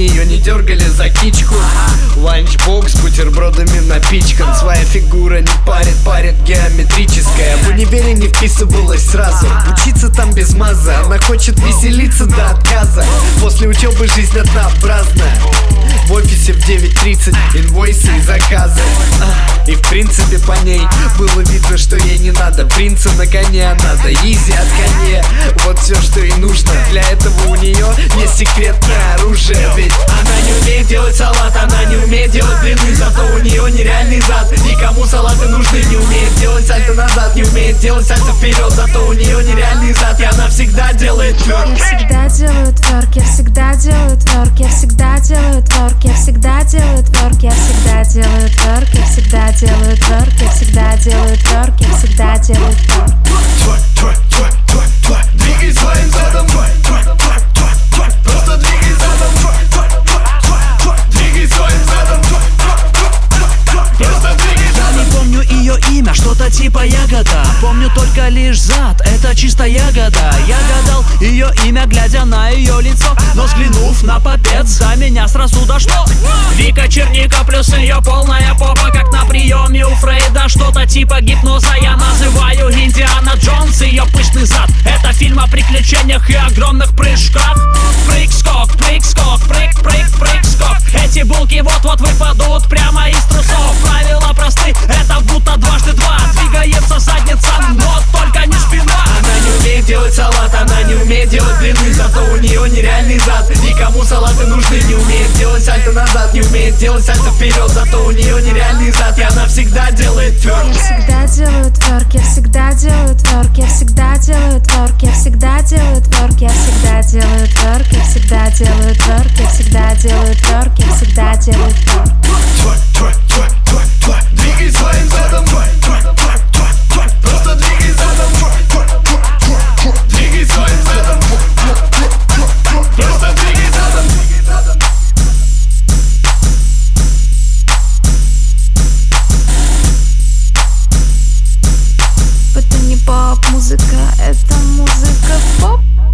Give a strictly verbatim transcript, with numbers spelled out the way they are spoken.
ремни ее не дергали за кичку. Ланчбокс с бутербродами напичкан. Своя фигура не парит, парит геометрическая. В универе не вписывалась сразу, учиться там без маза. Она хочет веселиться до отказа. После учебы жизнь однообразная. В офисе в девять тридцать инвойсы и заказы. И в принципе по ней было видно, что ей не надо принца на коне, а надо изи от коне. Вот все, что ей нужно. Для этого у нее есть секретное оружие. Ведь она не умеет делать салат, она не умеет делать блины, зато у нее нереальный зад. Никому салаты нужны. Не умеет делать сальто назад, не умеет делать сальто вперед, зато у нее нереальный зад. И она всегда делает тверк. Я всегда делаю тверк, я всегда делаю тверк, я всегда делаю тверк, я всегда делаю тверк, я всегда делаю тверк, я всегда делаю тверк, я всегда делаю тверк, я всегда делаю тверк. Тверк, тверк, тверк, тверк, тверк. Двигай своим задом. Тверк, тверк, тверк, тверк, тверк. Просто двигай задом. Тверк, тверк, тверк, тверк, тверк. Двигай своим задом. Тверк, тверк, тверк, тверк, тверк. Просто двигай задом. Я не помню ее имя, что-то типа Ягода. Помню только лишь зад, это чисто ягода. Я гадал ее имя, глядя на ее лицо, но взглянув на попец, до меня сразу дошло. Вика Черника плюс ее полная попа, как на приеме у Фрейда. Что-то типа гипноза, я называю Индиана Джонс. Ее пышный зад — это фильм о приключениях и огромных прыжках. Прыг-скок, прыг-скок, прыг-прыг, прыг-скок. Эти булки вот-вот выпадут прямо из трусов. Правила просты, это будто дважды два. Двигается задница, но только не спина. Она не умеет делать салат, она не умеет делать блины, зато у нее нереальный зад. Никому салаты нужны. Не умеет делать сальто назад, не умеет делать сальто вперед, зато у нее нереальный зад. И она всегда делает тверк. Я всегда делаю тверк, я всегда делаю тверк, я всегда делаю тверк, я всегда делаю тверк, я всегда делаю тверк, я всегда делаю тверк, я всегда делаю тверк, я всегда делаю тверк. Тверк, тверк, тверк, тверк, тверк. Двигай своим задом. Тверк, тверк, тверк, тверк, тверк. Просто двигай задом. Тверк, тверк, тверк, тверк, тверк. Двигай своим задом. Тверк, тверк, тверк, тверк, тверк. Просто двигай задом. Это не поп-музыка, это музыка поп.